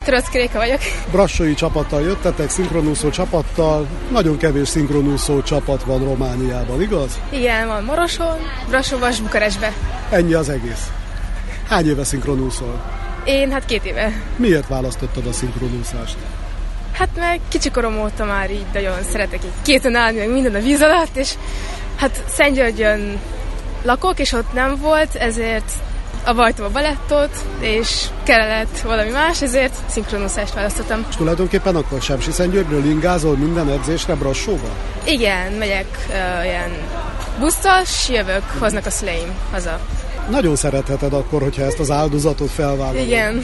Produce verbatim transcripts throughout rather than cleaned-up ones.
Töröcki Réka vagyok. Brassói csapattal jöttetek, szinkronúszó csapattal. Nagyon kevés szinkronúszó csapat van Romániában, igaz? Igen, van Moroson, Brassóban és Bukarestben. Ennyi az egész. Hány éve szinkronúszol? Én hát két éve. Miért választottad a szinkronúszást? Hát mert kicsikorom óta már így nagyon szeretek így kéten állni, meg minden a víz alatt, és hát Szentgyörgyön lakok, és ott nem volt, ezért a Bajtóba balettot, és kellett valami más, ezért szinkronúszást választottam. És tulajdonképpen akkor Sepsiszentgyörgyről ingázol minden edzésre Brassóba? Igen, megyek uh, ilyen busszal, s jövök, hoznak a szüleim haza. Nagyon szeretheted akkor, hogyha ezt az áldozatot felvállalod. Igen,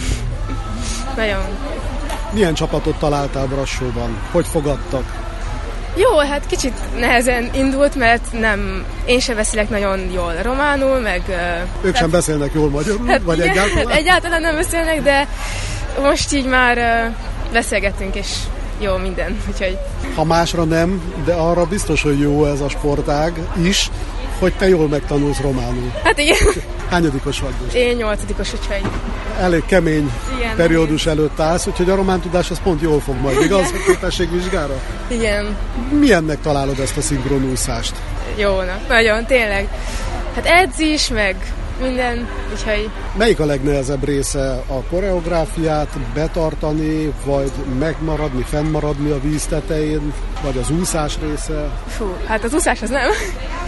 nagyon. Milyen csapatot találtál Brassóban? Hogy fogadtak? Jó, hát kicsit nehezen indult, mert nem, én sem beszélek nagyon jól románul, meg... Ők tehát, sem beszélnek jól magyarul, hát vagy igen, egyáltalán? Egyáltalán nem beszélnek, de most így már uh, beszélgetünk, és jó minden, úgyhogy... Ha másra nem, de arra biztos, hogy jó ez a sportág is, hogy te jól megtanulsz románul. Hát igen. Hányadikos vagy most? Én nyolcadikos, úgyhogy... Elég kemény igen, periódus igen. előtt állsz, úgyhogy a román tudás az pont jól fog majd, igaz? A képességvizsgára? Igen. Milyennek találod ezt a szinkronúszást? Jónak, nagyon, tényleg. Hát edzés, meg minden, úgyhogy... Melyik a legnehezebb része? A koreográfiát betartani, vagy megmaradni, fennmaradni a víz tetején, vagy az úszás része? Fú, hát az úszás az nem.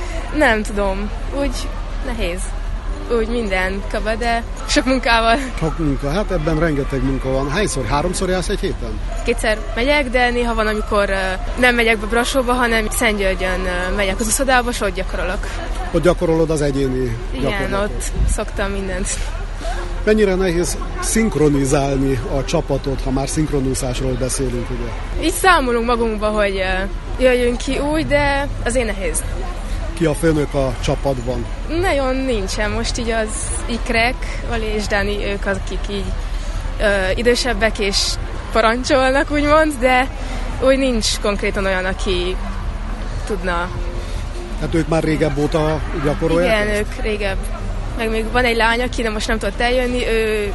Nem tudom, úgy nehéz. Úgy minden kaba, de sok munkával. Sok munka, hát ebben rengeteg munka van. Hányszor? Háromszor jársz egy héten? Kétszer megyek, de néha van, amikor uh, nem megyek be Brassóba, hanem Szentgyörgyön uh, megyek az uszodába, és ott gyakorolok. Ott gyakorolod az egyéni Igen, gyakorlatot. ott szoktam mindent. Mennyire nehéz szinkronizálni a csapatot, ha már szinkronúszásról beszélünk, ugye? Így számolunk magunkba, hogy uh, jöjjünk ki úgy, de azért nehéz. Ki a főnök a csapatban? Nagyon nincsen. Most így az ikrek, Vali és Dani, ők azok, akik így ö, idősebbek és parancsolnak, úgymond, de úgy nincs konkrétan olyan, aki tudna. Hát ők már régebb óta gyakorolják? Igen, ők régebb. Meg még van egy lány, aki de most nem tudott eljönni, ő,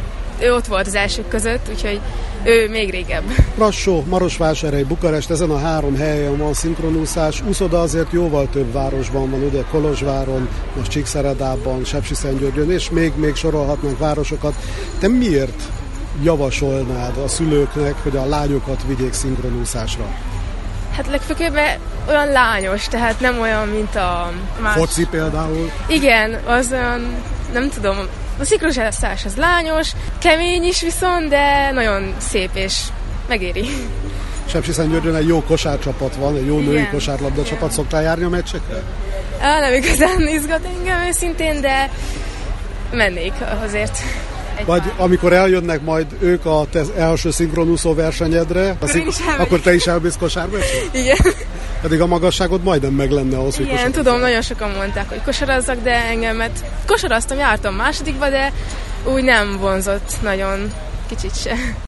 ő ott volt az elsők között, úgyhogy ő még régebb. Brassó, Marosvásárhely, Bukarest, ezen a három helyen van szinkronúszás. Úszoda azért jóval több városban van, ugye Kolozsváron, most Csíkszeredában, Sepsiszentgyörgyön, és még, még sorolhatnánk városokat. Te miért javasolnád a szülőknek, hogy a lányokat vigyék szinkronúszásra? Hát legfőképpen olyan lányos, tehát nem olyan, mint a más. Foci például? Igen, az olyan, nem tudom, a szinkronúszás az lányos, kemény is viszont, de nagyon szép és megéri. Sepsiszentgyörgyön egy jó kosárcsapat van, egy jó női igen, kosárlabda igen. csapat. Szoktál járni a meccsekre? Á, nem igazán izgat engem őszintén, de mennék azért. Vagy pár. Amikor eljönnek majd ők a te első szinkronúszó versenyedre, akkor, szink- akkor te is elmész kosármeccsen? Igen. Pedig a magasságod majdnem meg lenne ahhoz, hogy igen, tudom, nagyon sokan mondták, hogy kosarazzak, de engemet kosaraztam, jártam másodikba, de úgy nem vonzott nagyon, kicsit se.